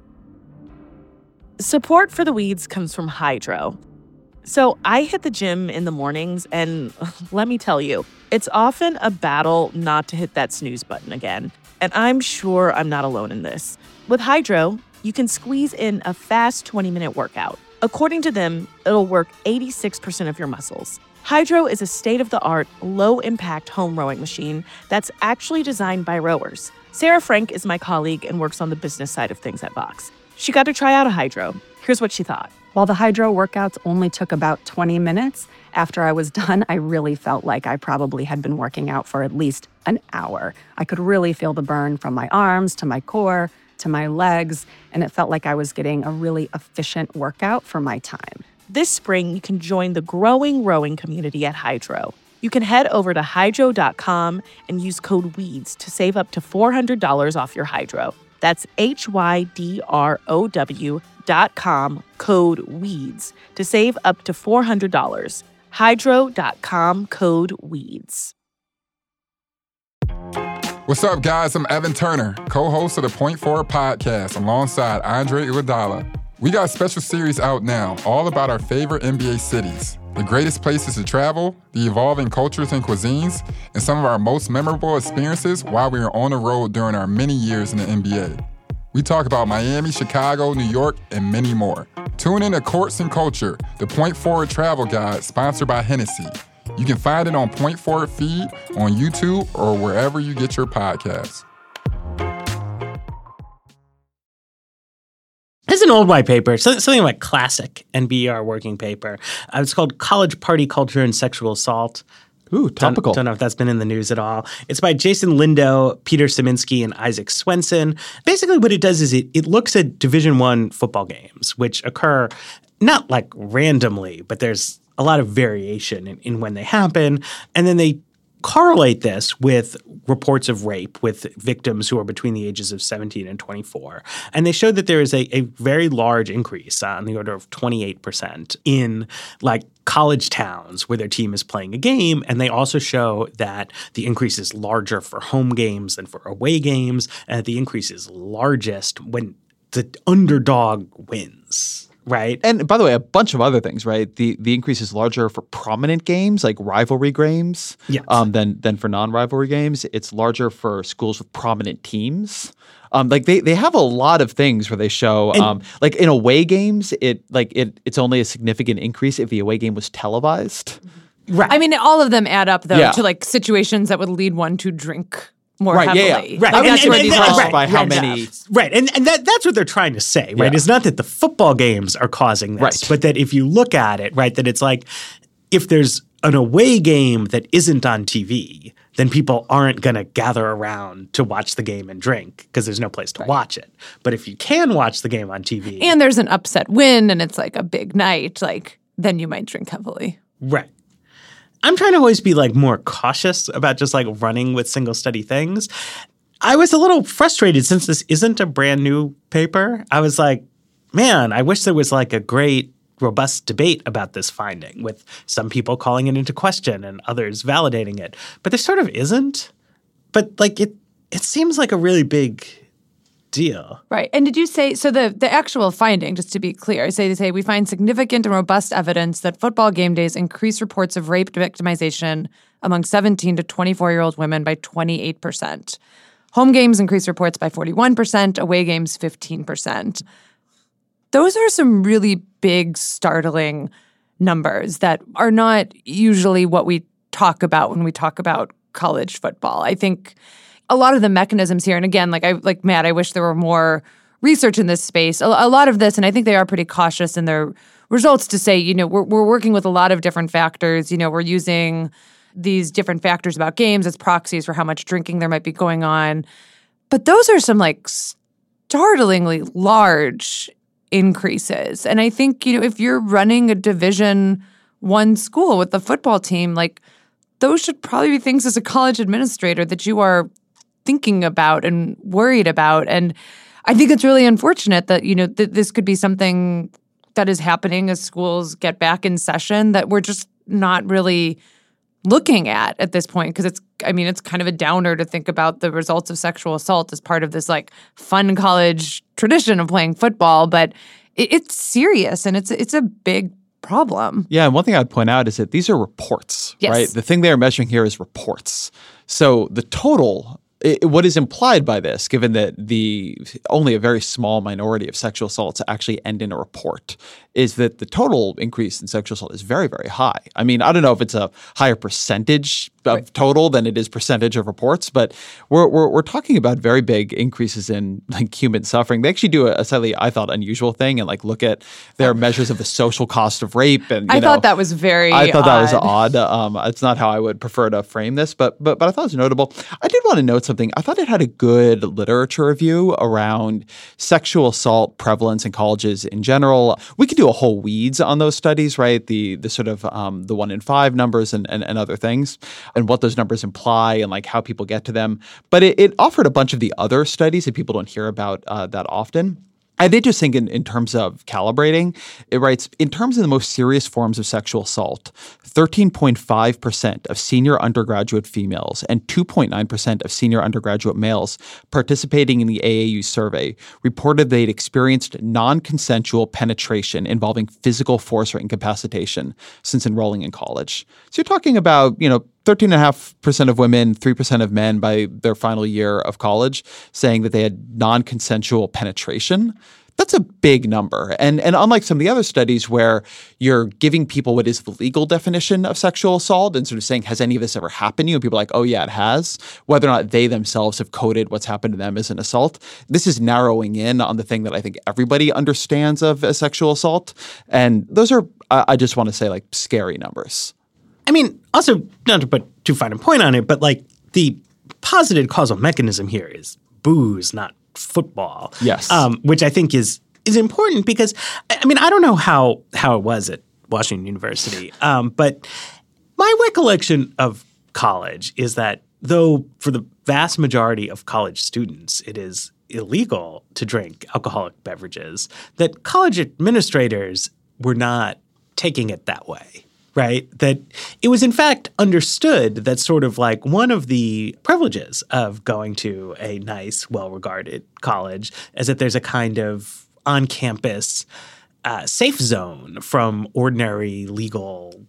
Support for The Weeds comes from Hydro. So I hit the gym in the mornings, and let me tell you, it's often a battle not to hit that snooze button again. And I'm sure I'm not alone in this. With Hydro, you can squeeze in a fast 20-minute workout. According to them, it'll work 86% of your muscles. Hydrow is a state-of-the-art, low-impact home rowing machine that's actually designed by rowers. Sarah Frank is my colleague and works on the business side of things at Vox. She got to try out a Hydrow. Here's what she thought. While the Hydrow workouts only took about 20 minutes, after I was done, I really felt like I probably had been working out for at least an hour. I could really feel the burn from my arms to my core to my legs, and it felt like I was getting a really efficient workout for my time. This spring, you can join the growing rowing community at Hydrow. You can head over to hydrow.com and use code WEEDS to save up to $400 off your Hydrow. That's HYDROW.com, code WEEDS, to save up to $400. Hydrow.com, code WEEDS. What's up, guys? I'm Evan Turner, co-host of the Point Forward podcast alongside Andre Iguodala. We got a special series out now, all about our favorite NBA cities, the greatest places to travel, the evolving cultures and cuisines, and some of our most memorable experiences while we were on the road during our many years in the NBA. We talk about Miami, Chicago, New York, and many more. Tune in to Courts and Culture, the Point Forward travel guide sponsored by Hennessy. You can find it on Point Forward feed, on YouTube, or wherever you get your podcasts. This is an old white paper, something like classic NBER working paper. It's called College Party Culture and Sexual Assault. Ooh, topical. Don't know if that's been in the news at all. It's by Jason Lindo, Peter Szyminski, and Isaac Swenson. Basically what it does is it looks at Division I football games, which occur not like randomly, but there's a lot of variation in when they happen. And then they correlate this with reports of rape with victims who are between the ages of 17 and 24. And they show that there is a very large increase on the order of 28% in like college towns where their team is playing a game. And they also show that the increase is larger for home games than for away games. And that the increase is largest when the underdog wins. Right. And by the way, a bunch of other things, right? The increase is larger for prominent games like rivalry games than for non-rivalry games. It's larger for schools with prominent teams. Like they have a lot of things where they show like in away games, it's only a significant increase if the away game was televised. Right. I mean, all of them add up though to like situations that would lead one to drink more heavily. Yeah. Right. Like, that's where these all by how many. Right. And that's what they're trying to say, right? It's not that the football games are causing this, but that if you look at it, right, that it's like if there's an away game that isn't on TV, then people aren't going to gather around to watch the game and drink because there's no place to watch it. But if you can watch the game on TV. And there's an upset win and it's like a big night, like then you might drink heavily. Right. I'm trying to always be like more cautious about just like running with single study things. I was a little frustrated since this isn't a brand new paper. I was like, man, I wish there was like a great, robust debate about this finding with some people calling it into question and others validating it. But there sort of isn't. But like it seems like a really big deal. Right. And did you say, so the actual finding, just to be clear, they say we find significant and robust evidence that football game days increase reports of rape victimization among 17 to 24-year-old women by 28%. Home games increase reports by 41%, away games 15%. Those are some really big, startling numbers that are not usually what we talk about when we talk about college football. I think a lot of the mechanisms here, and again, like Matt, I wish there were more research in this space. A lot of this, and I think they are pretty cautious in their results to say, we're working with a lot of different factors. We're using these different factors about games as proxies for how much drinking there might be going on. But those are some like startlingly large increases. And I think, if you're running a Division I school with the football team, like those should probably be things as a college administrator that you are thinking about and worried about. And I think it's really unfortunate that, this could be something that is happening as schools get back in session that we're just not really looking at this point. Because it's kind of a downer to think about the results of sexual assault as part of this like fun college tradition of playing football. But it's serious and it's a big problem. Yeah, and one thing I'd point out is that these are reports, right? The thing they are measuring here is reports. So the total what is implied by this, given that only a very small minority of sexual assaults actually end in a report, is that the total increase in sexual assault is very, very high. I mean, I don't know if it's a higher percentage of total than it is percentage of reports, but we're talking about very big increases in like human suffering. They actually do a slightly, I thought, unusual thing and like look at their measures of the social cost of rape. And I thought that was very I thought odd. that was odd. It's not how I would prefer to frame this, but I thought it was notable. I did want to note something. I thought it had a good literature review around sexual assault prevalence in colleges in general. We could do a whole weeds on those studies, right? The sort of the 1 in 5 numbers and other things, and what those numbers imply and like how people get to them. But it offered a bunch of the other studies that people don't hear about that often. I did just think in terms of calibrating, it writes, in terms of the most serious forms of sexual assault, 13.5% of senior undergraduate females and 2.9% of senior undergraduate males participating in the AAU survey reported they'd experienced non-consensual penetration involving physical force or incapacitation since enrolling in college. So you're talking about, 13.5% of women, 3% of men by their final year of college saying that they had non-consensual penetration. That's a big number. And unlike some of the other studies where you're giving people what is the legal definition of sexual assault and sort of saying, has any of this ever happened to you? And people are like, oh, yeah, it has. Whether or not they themselves have coded what's happened to them as an assault. This is narrowing in on the thing that I think everybody understands of as sexual assault. And those are, I just want to say, like, scary numbers. I mean, also, not to put too fine a point on it, but like the posited causal mechanism here is booze, not football. Yes. Which I think is important because, I mean, I don't know how it was at Washington University, but my recollection of college is that though for the vast majority of college students it is illegal to drink alcoholic beverages, that college administrators were not taking it that way. Right? That it was in fact understood that sort of like one of the privileges of going to a nice, well-regarded college is that there's a kind of on-campus safe zone from ordinary legal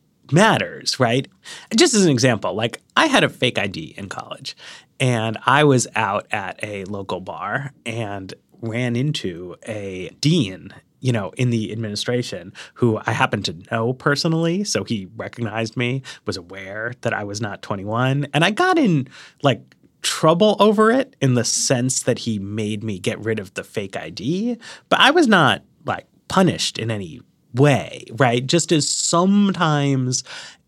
matters, right? Just as an example, like I had a fake ID in college and I was out at a local bar and ran into a dean in the administration who I happened to know personally. So he recognized me, was aware that I was not 21. And I got in like trouble over it in the sense that he made me get rid of the fake ID. But I was not like punished in any way, right? Just as sometimes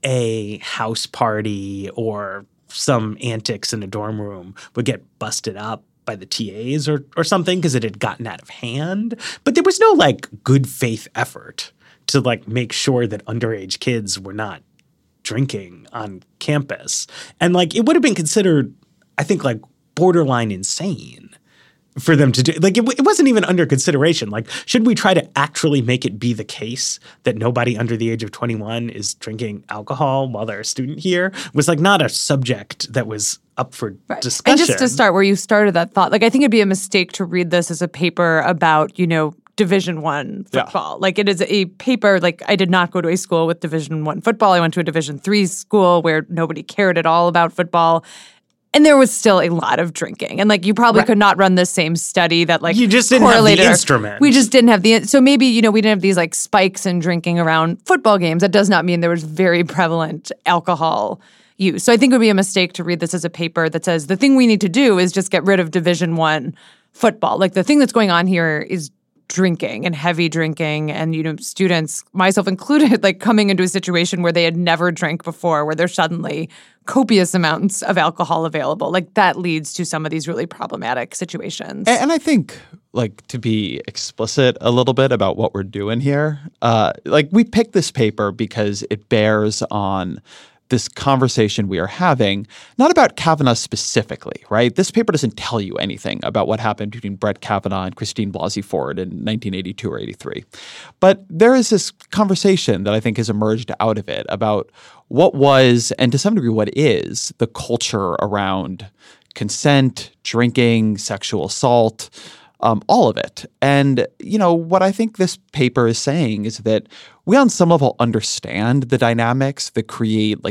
a house party or some antics in a dorm room would get busted up by the TAs or something because it had gotten out of hand. But there was no like good faith effort to like make sure that underage kids were not drinking on campus. And like it would have been considered, I think, like borderline insane for them to do. Like it wasn't even under consideration. Like, should we try to actually make it be the case that nobody under the age of 21 is drinking alcohol while they're a student here? Was like not a subject that was up for discussion. And just to start where you started that thought, like I think it'd be a mistake to read this as a paper about, Division I football. Like it is a paper, like I did not go to a school with Division I football. I went to a Division III school where nobody cared at all about football. And there was still a lot of drinking. And like you probably could not run the same study that like you just didn't have the instrument. We just didn't have the so maybe, we didn't have these like spikes in drinking around football games. That does not mean there was very prevalent alcohol use. So I think it would be a mistake to read this as a paper that says the thing we need to do is just get rid of Division I football. Like the thing that's going on here is drinking and heavy drinking and, students, myself included, like coming into a situation where they had never drank before, where there's suddenly copious amounts of alcohol available. Like that leads to some of these really problematic situations. And I think, like, to be explicit a little bit about what we're doing here, like we picked this paper because it bears on this conversation we are having, not about Kavanaugh specifically, right? This paper doesn't tell you anything about what happened between Brett Kavanaugh and Christine Blasey Ford in 1982 or 83. But there is this conversation that I think has emerged out of it about what was, and to some degree what is, the culture around consent, drinking, sexual assault, all of it. And, what I think this paper is saying is that we on some level understand the dynamics that create like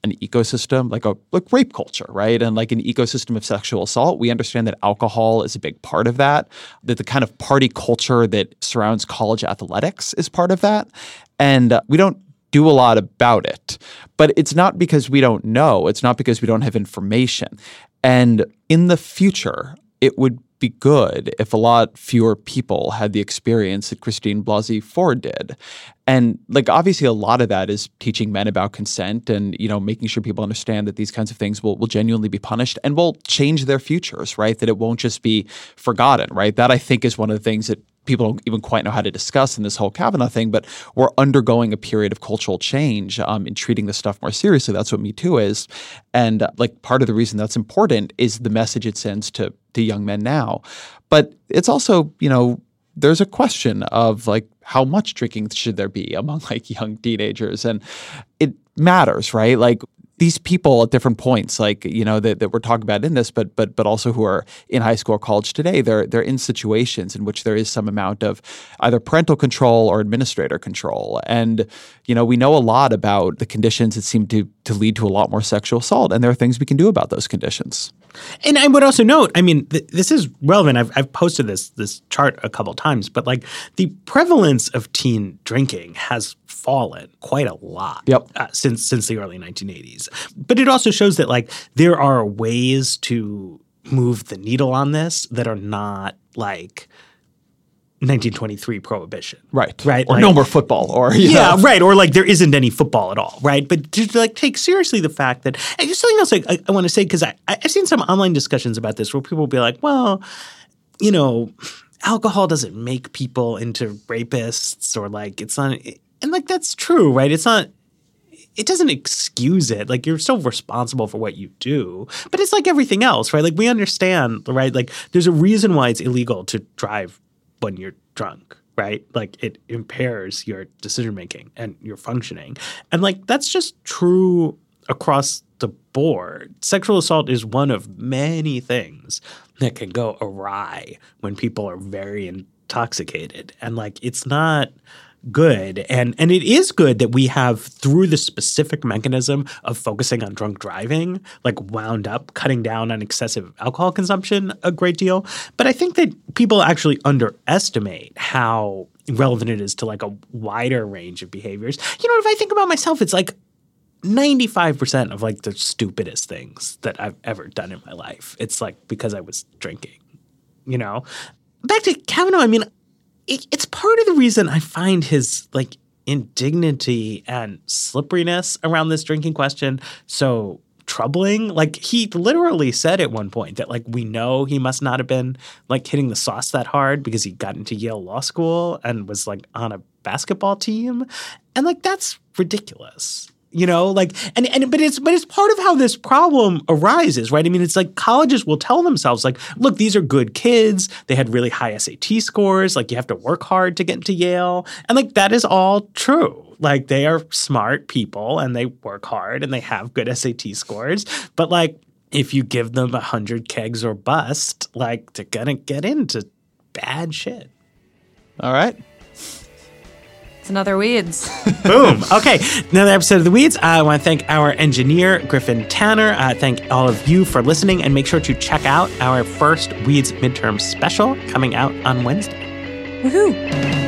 an ecosystem, like rape culture, right? And like an ecosystem of sexual assault. We understand that alcohol is a big part of that, that the kind of party culture that surrounds college athletics is part of that. And we don't do a lot about it. But it's not because we don't know. It's not because we don't have information. And in the future, it would be good if a lot fewer people had the experience that Christine Blasey Ford did. And like obviously a lot of that is teaching men about consent and, making sure people understand that these kinds of things will genuinely be punished and will change their futures, right? That it won't just be forgotten, right? That I think is one of the things that people don't even quite know how to discuss in this whole Kavanaugh thing, but we're undergoing a period of cultural change in treating this stuff more seriously. That's what Me Too is. And like part of the reason that's important is the message it sends to young men now. But it's also, there's a question of like how much drinking should there be among like young teenagers? And it matters, right? Like these people at different points, like, that we're talking about in this, but also who are in high school or college today, they're in situations in which there is some amount of either parental control or administrator control. And, we know a lot about the conditions that seem to lead to a lot more sexual assault. And there are things we can do about those conditions. And I would also note, this is relevant. I've posted this chart a couple times, but like the prevalence of teen drinking has fallen quite a lot since the early 1980s. But it also shows that like there are ways to move the needle on this that are not like 1923 prohibition. Right. Or like, no more football. Or right. Or like there isn't any football at all. Right. But to like take seriously the fact that – and just something else I want to say because I've seen some online discussions about this where people will be like, well, alcohol doesn't make people into rapists or like it's not – and like that's true, right? It's not – it doesn't excuse it. Like you're still responsible for what you do. But it's like everything else, right? Like we understand, right? Like there's a reason why it's illegal to drive when you're drunk, right? Like it impairs your decision-making and your functioning. And like that's just true across the board. Sexual assault is one of many things that can go awry when people are very intoxicated. And like it's not good. And it is good that we have, through the specific mechanism of focusing on drunk driving, like wound up cutting down on excessive alcohol consumption a great deal. But I think that people actually underestimate how relevant it is to like a wider range of behaviors. If I think about myself, it's like 95% of like the stupidest things that I've ever done in my life. It's like because I was drinking, Back to Kavanaugh, it's part of the reason I find his like indignity and slipperiness around this drinking question so troubling. Like he literally said at one point that like we know he must not have been like hitting the sauce that hard because he got into Yale Law School and was like on a basketball team. And like that's ridiculous. But it's part of how this problem arises, right? It's like colleges will tell themselves like, look, these are good kids. They had really high SAT scores. Like you have to work hard to get into Yale. And like that is all true. Like they are smart people and they work hard and they have good SAT scores. But like if you give them 100 kegs or bust, like they're going to get into bad shit. All right. It's another Weeds. Boom. Okay. Another episode of The Weeds. I want to thank our engineer, Griffin Tanner. Thank all of you for listening. And make sure to check out our first Weeds midterm special coming out on Wednesday. Woohoo.